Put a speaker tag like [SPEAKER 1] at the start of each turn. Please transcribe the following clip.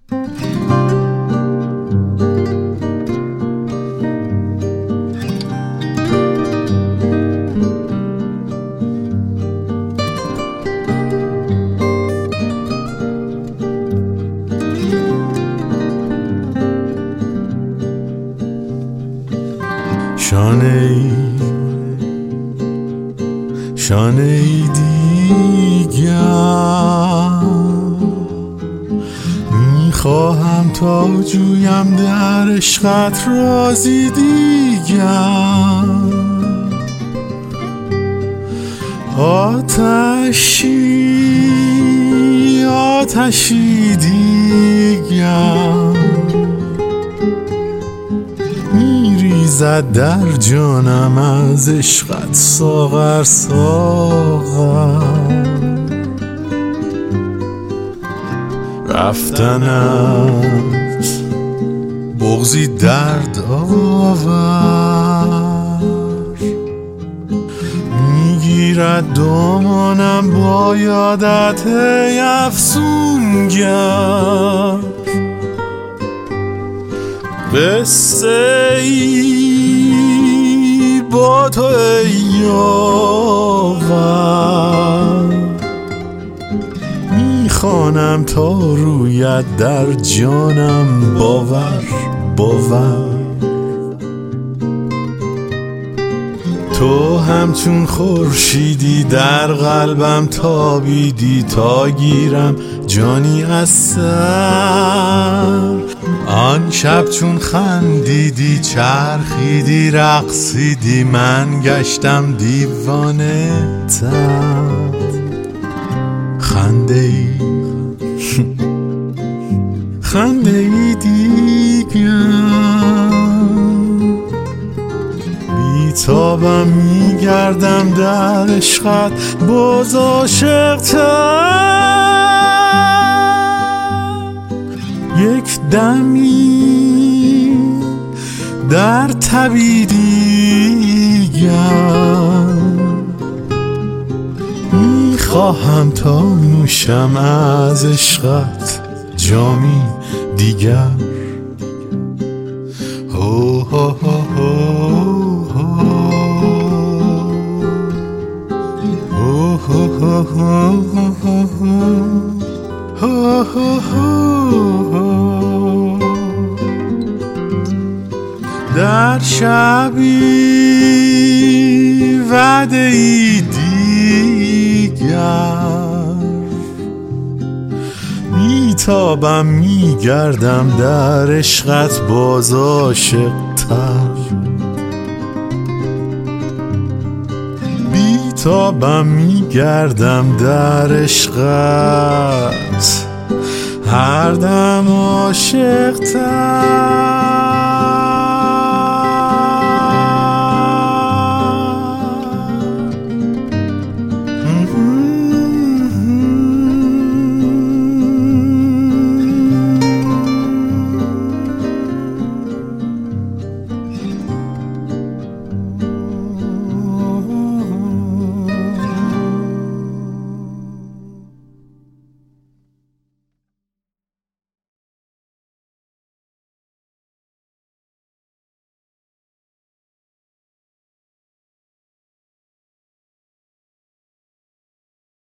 [SPEAKER 1] شانه ای دیگر میخواهم تا جویم در عشقت رازی دیگر، آتشی دیگر میریزد در جانم از عشقت ساغر ساغر. رفتنت بغضی درد آور، میگیرد دامانم با یادت ای افسونگر. قصه ای با تو ای یاور، میخوانم تا رویت در جانم باور باور. تو همچون خورشیدی در قلبم تابیدی تا گیرم جانی از سر. آن شب چون خندیدی چرخیدی رقصیدی من گشتم دیوانه تر. خنده ای دیگر بیتابم میگردم در عشقت باز عاشق‌تر. یک دمی در تبی دیگر میخواهم تا نوشم از عشقت جامی دیگر. هو هو هو در شبی وعده ای دیگر میتابم میگردم در عشقت باز عاشق‌تر. بیتابم میگردم در عشقت هر دم عاشق‌تر.